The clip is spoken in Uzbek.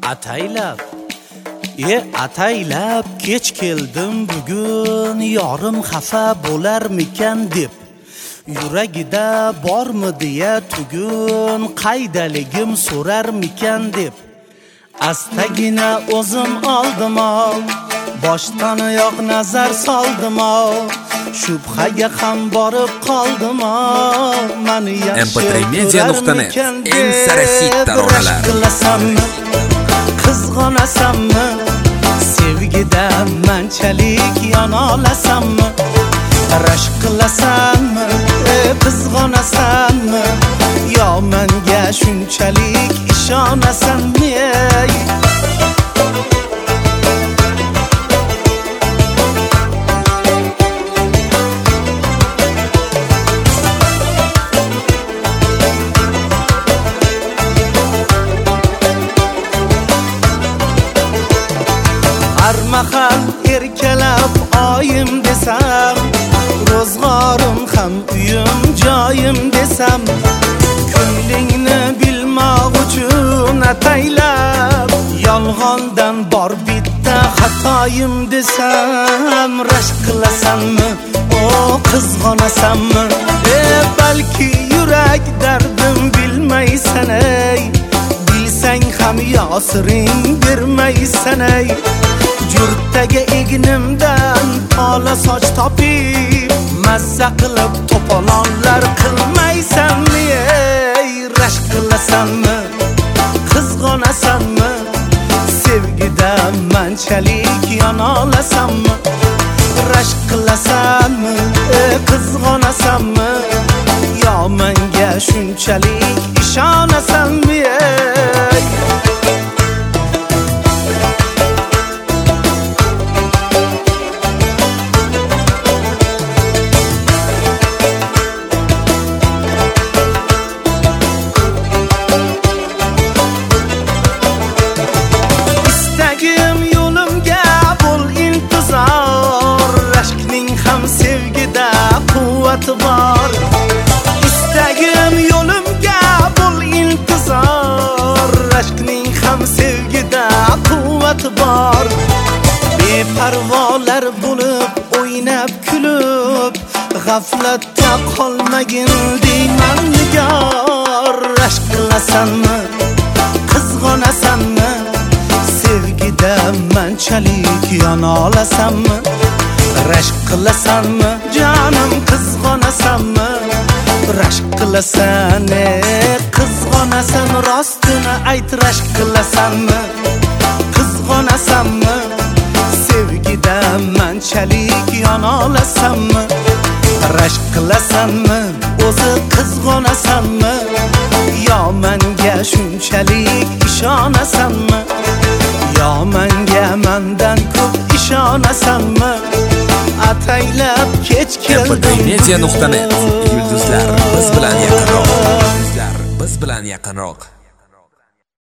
ataylab kech keldim bugun, yorim xafa bo'larmikan deb. Yuragida bormi deya tugun, qaydaligim so'rarmikan deb. Astagina o'zim oldim, boshdan oyoq nazar soldim, shubhaga ham borib qoldim, mani yaxshi mp3media.net eng sarashit taronalar. Qizg'onasanmi, sevgida manchalik yana olasanmi, rashk qilasanmi, qizg'onasanmi, yo menga shunchalik ishonasanmi? Har mahal erkalab oyim desam, ro'zg'orim ham uyim joyim desam, ko'nglingni bilmoq uchun ataylab, yolg'ondan bor bitta xatoyim desam, rashk qilasanmi, o qizg'onasanmi? Balki yurak dardim bilmaysan ey, bilsang ham yosiring bermaysan ey. Jurtdagi egnimdan ola soch topib, mazza qilib to'polonlar qilmaysanmi? Rashk qilasanmi, qizg'onasanmi, sevgida manchalik yana olasanmi? Rashk qilasanmi, qizg'onasanmi, yo menga shunchalik ishonasanmi? Var. İstagim yo'limga bo'l intizor, aşkning ham sevgida quvvati bor. Beparvolar bo'lib o'ynab kulib, g'aflatda qolmagin deyman nigor. Rashk qilasanmi, qizg'onasanmi, sevgida manchalik yana olasanmi? Rashk qilasanmi, jonim qizg'onasanmi? Rashk qilasan, qizg'onasan, rostini ayt. Rashk qilasanmi, qizg'onasanmi, sevgida manchalik yana olasanmi? Rashk qilasanmi, o'zi qizg'onasanmi, yo menga shunchalik ishonasanmi? Yo menga mendan ko'p ishonasanmi? Ataylab kech keldim. mp3media.net yulduzlar biz bilan yaqinroq.